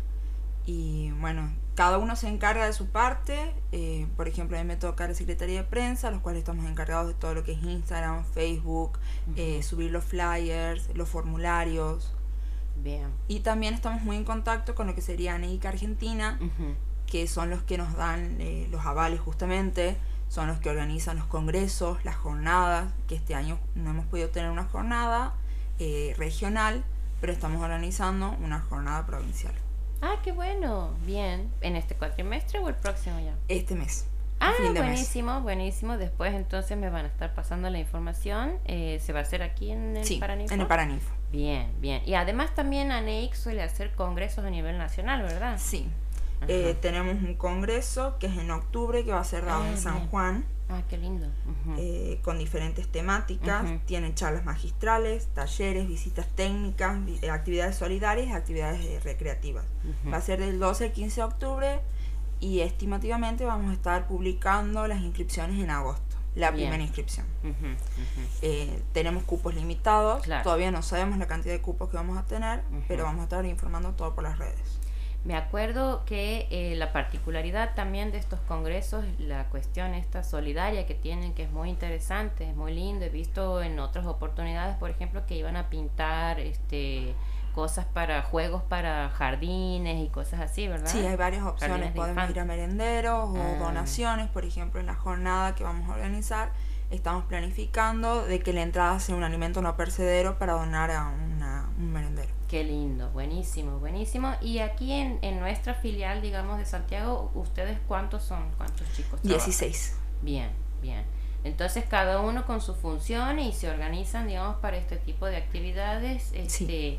y bueno, cada uno se encarga de su parte. Eh, por ejemplo, a mí me toca la Secretaría de Prensa, los cuales estamos encargados de todo lo que es Instagram, Facebook, uh-huh. eh, subir los flyers, los formularios. Bien. Y también estamos muy en contacto con lo que sería ANEIC Argentina, uh-huh. que son los que nos dan eh, los avales justamente, son los que organizan los congresos, las jornadas, que este año no hemos podido tener una jornada Eh, regional, pero estamos organizando una jornada provincial. Ah, qué bueno, bien. ¿En este cuatrimestre o el próximo ya? Este mes. Ah, buenísimo, mes. buenísimo. Después entonces me van a estar pasando la información. Eh, ¿Se va a hacer aquí en el sí, Paraninfo? en el Paraninfo. Bien, bien. Y además también ANEIC suele hacer congresos a nivel nacional, ¿verdad? Sí. Eh, tenemos un congreso que es en octubre, que va a ser dado ah, en San bien. Juan. Ah, qué lindo. Uh-huh. eh, con diferentes temáticas. Uh-huh. Tienen charlas magistrales, talleres, visitas técnicas, vi- actividades solidarias y actividades eh, recreativas. Uh-huh. Va a ser del doce al quince de octubre, y estimativamente vamos a estar publicando las inscripciones en agosto, la Bien. primera inscripción. Uh-huh. Uh-huh. Eh, tenemos cupos limitados, claro. Todavía no sabemos la cantidad de cupos que vamos a tener, uh-huh. pero vamos a estar informando todo por las redes. Me acuerdo que eh, la particularidad también de estos congresos, la cuestión esta solidaria que tienen, que es muy interesante, es muy lindo. He visto en otras oportunidades, por ejemplo, que iban a pintar este cosas para juegos para jardines y cosas así, ¿verdad? Sí, hay varias opciones. Podemos ir a merenderos o ah. donaciones. Por ejemplo, en la jornada que vamos a organizar, estamos planificando de que la entrada sea un alimento no perecedero para donar a una, un merendero. Qué lindo, buenísimo, buenísimo. Y aquí en, en nuestra filial, digamos, de Santiago, ¿ustedes cuántos son? ¿Cuántos chicos trabajan? dieciséis. Bien, bien. Entonces cada uno con su función y se organizan, digamos, para este tipo de actividades, este, sí.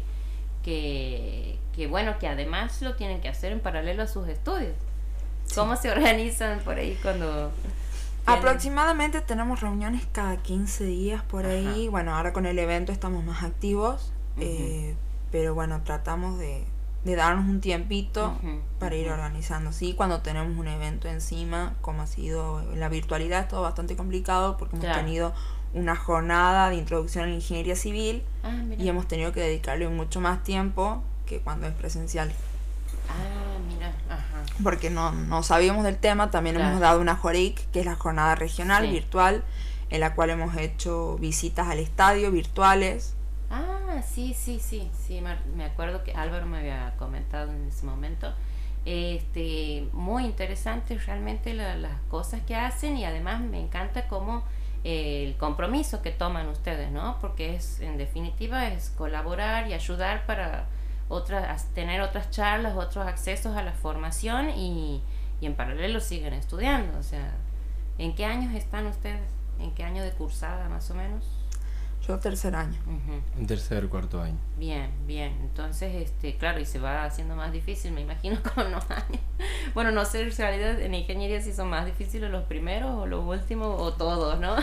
que, que bueno, que además lo tienen que hacer en paralelo a sus estudios. Sí. ¿Cómo se organizan por ahí cuando...? Aproximadamente tenemos reuniones cada quince días por ahí. Ajá. Bueno, ahora con el evento estamos más activos. Uh-huh. eh, pero bueno, tratamos de, de darnos un tiempito uh-huh, para uh-huh. ir organizando. Sí, cuando tenemos un evento encima, como ha sido la virtualidad, es todo bastante complicado porque hemos claro. tenido una jornada de introducción a la ingeniería civil ah, y hemos tenido que dedicarle mucho más tiempo que cuando es presencial. Ah, mira, ajá. Porque no, no sabíamos del tema. También claro. hemos dado una JORIC, que es la jornada regional sí. virtual, en la cual hemos hecho visitas al estadio virtuales. Ah, sí, sí, sí, sí, me acuerdo que Álvaro me había comentado en ese momento. Este, muy interesante realmente la, las cosas que hacen, y además me encanta cómo eh, el compromiso que toman ustedes, ¿no? Porque es, en definitiva, es colaborar y ayudar para otras, tener otras charlas, otros accesos a la formación, y, y en paralelo siguen estudiando. O sea, ¿en qué años están ustedes? ¿En qué año de cursada más o menos? Yo tercer año. Ujú. En tercer, cuarto año. Bien, bien. Entonces, este, claro, y se va haciendo más difícil, me imagino, con los años. Bueno, no sé en realidad en ingeniería si son más difíciles los primeros o los últimos o todos, ¿no?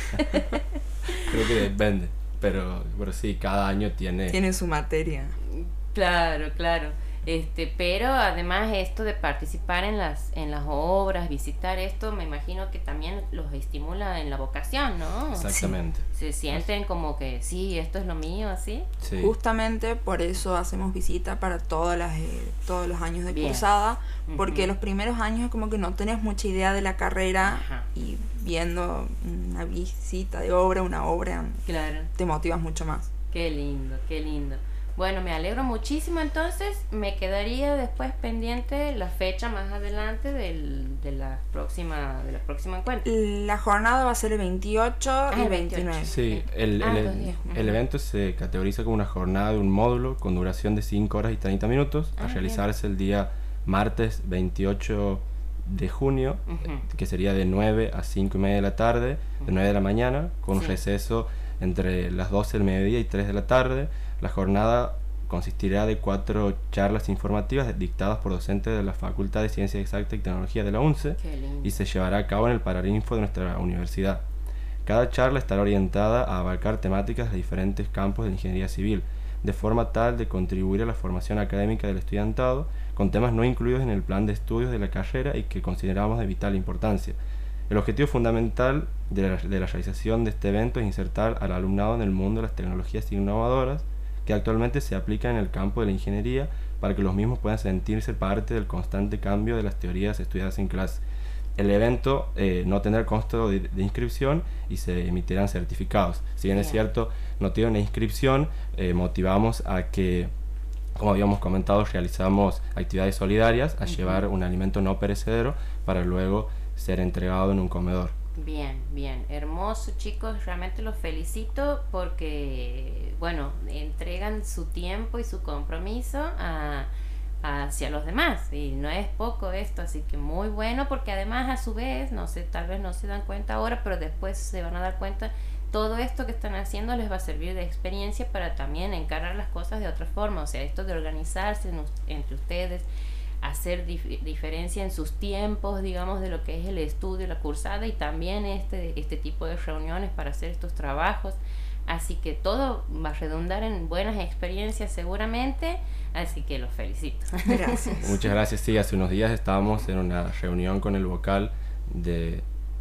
Creo que depende, pero, pero sí, cada año tiene... Tiene su materia. Claro, claro. Este, pero además esto de participar en las en las obras, visitar esto, me imagino que también los estimula en la vocación, ¿no? Exactamente. Se sienten como que sí, esto es lo mío, así. Sí. Justamente por eso hacemos visita para todas las, eh, todos los años de Bien. cursada, porque Ujú. los primeros años es como que no tenés mucha idea de la carrera. Ajá. Y viendo una visita de obra, una obra, Claro. te motivas mucho más. Qué lindo, qué lindo. Bueno, me alegro muchísimo. Entonces, me quedaría después pendiente la fecha más adelante del, de la próxima de la próxima encuentro. La jornada va a ser el veintiocho y el veintinueve. Sí, el, Ah, el- dos días. el Ujú. evento se categoriza como una jornada de un módulo con duración de cinco horas y treinta minutos, Ah, a bien. realizarse el día martes veintiocho de junio, Ujú. que sería de nueve a cinco y media de la tarde, de nueve de la mañana, con un Sí. receso entre las doce del mediodía y tres de la tarde. La jornada consistirá de cuatro charlas informativas dictadas por docentes de la Facultad de Ciencias Exactas y Tecnología de la UNCE Qué lindo. y se llevará a cabo en el Paraninfo de nuestra universidad. Cada charla estará orientada a abarcar temáticas de diferentes campos de la ingeniería civil, de forma tal de contribuir a la formación académica del estudiantado con temas no incluidos en el plan de estudios de la carrera y que consideramos de vital importancia. El objetivo fundamental de la, de la realización de este evento es insertar al alumnado en el mundo de las tecnologías innovadoras que actualmente se aplican en el campo de la ingeniería para que los mismos puedan sentirse parte del constante cambio de las teorías estudiadas en clase. El evento eh, no tendrá costo de, de inscripción y se emitirán certificados. Si bien es Bien. cierto, no tiene una inscripción, eh, motivamos a que, como habíamos comentado, realizamos actividades solidarias, a Ujú. llevar un alimento no perecedero para luego ser entregado en un comedor. Bien, bien, hermoso, chicos, realmente los felicito porque, bueno, entregan su tiempo y su compromiso a, hacia los demás y no es poco esto, así que muy bueno porque además a su vez, no sé, tal vez no se dan cuenta ahora, pero después se van a dar cuenta, todo esto que están haciendo les va a servir de experiencia para también encarar las cosas de otra forma, o sea, esto de organizarse en us- entre ustedes, hacer dif- diferencia en sus tiempos, digamos, de lo que es el estudio, la cursada y también este, este tipo de reuniones para hacer estos trabajos. Así que todo va a redundar en buenas experiencias seguramente, así que los felicito. Gracias. Muchas gracias. Sí, hace unos días estábamos en una reunión con el vocal de,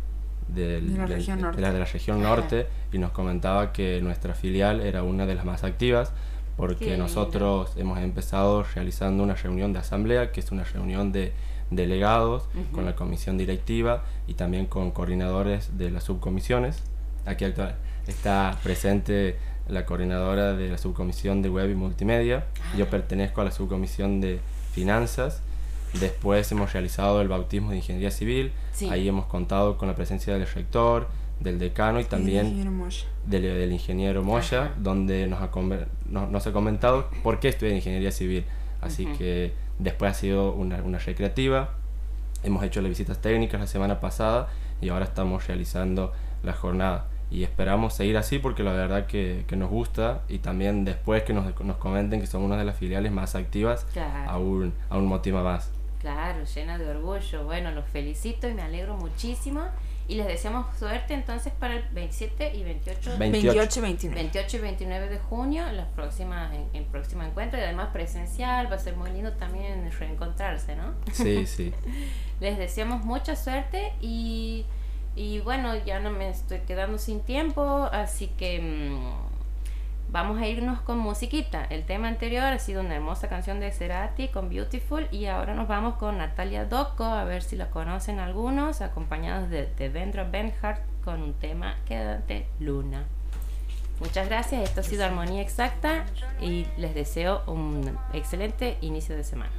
del- De la del- región de norte. la, de la región norte y nos comentaba que nuestra filial era una de las más activas porque Qué lindo. nosotros hemos empezado realizando una reunión de asamblea, que es una reunión de delegados Ujú. con la comisión directiva y también con coordinadores de las subcomisiones. Aquí actual, está presente la coordinadora de la subcomisión de web y multimedia. Yo pertenezco a la subcomisión de finanzas. Después hemos realizado el bautismo de ingeniería civil. Sí. Ahí hemos contado con la presencia del rector, del decano y también Ingeniero Moya. del, del ingeniero Moya, Ajá. donde nos ha, conver- no- nos ha comentado por qué estudia ingeniería civil. Así Ujú. que después ha sido una, una recreativa. Hemos hecho las visitas técnicas la semana pasada y ahora estamos realizando la jornada. Y esperamos seguir así porque la verdad que, que nos gusta y también después que nos, nos comenten que somos una de las filiales más activas, Claro. aún, aún motiva más. Claro, llena de orgullo. Bueno, los felicito y me alegro muchísimo. Y les deseamos suerte entonces para el veintisiete y veintiocho, veintiocho y veintinueve. veintiocho y veintinueve de junio, las próximas, en, el próximo encuentro. Y además presencial, va a ser muy lindo también reencontrarse, ¿no? Sí, sí. Les deseamos mucha suerte y, y bueno, ya no me estoy quedando sin tiempo, así que mm, vamos a irnos con musiquita. El tema anterior ha sido una hermosa canción de Cerati con Beautiful y ahora nos vamos con Natalia Docco, a ver si la conocen algunos, acompañados de Devendra Banhart con un tema Quédate Luna. Muchas gracias, esto ha sido Armonía Exacta y les deseo un excelente inicio de semana.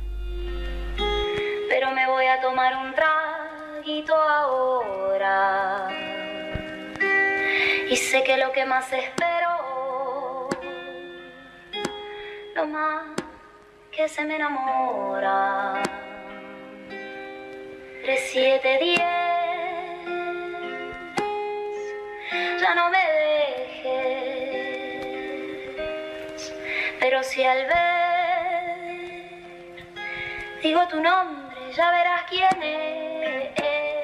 Pero me voy a tomar un traguito ahora. Y sé que lo que más espero, lo más que se me enamora. Tres, siete, diez, ya no me dejes. Pero si al ver digo tu nombre, ya verás quién es.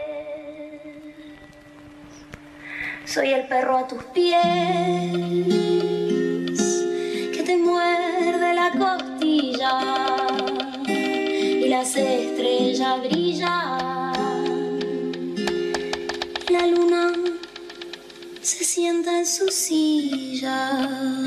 Soy el perro a tus pies que te muerde la costilla y las estrellas brillan. La luna se sienta en su silla.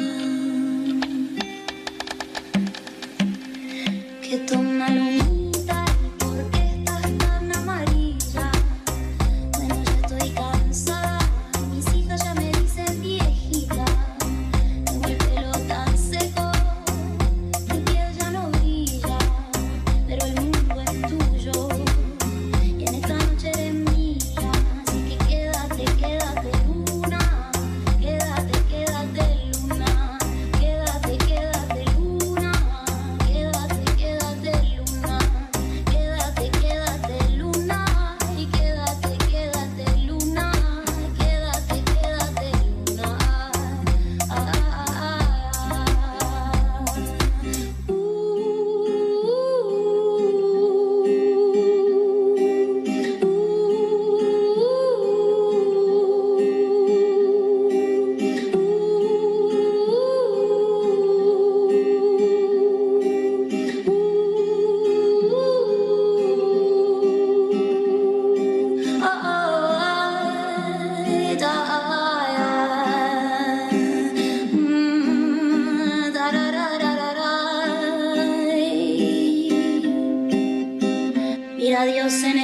Que toma lunita, ¿por qué estás tan amarilla? Bueno, ya estoy cansada, mis hijas ya me dicen viejita. Tengo el pelo tan seco, mi piel ya no brilla, pero el mundo es tuyo y en esta noche eres mía. Así que quédate, quédate luna, quédate, quédate luna, quédate, quédate luna, quédate, quédate luna, quédate, quédate luna, y quédate, quédate luna, quédate, quédate luna. Ah, ah, ah, uh, uh, mira a Dios en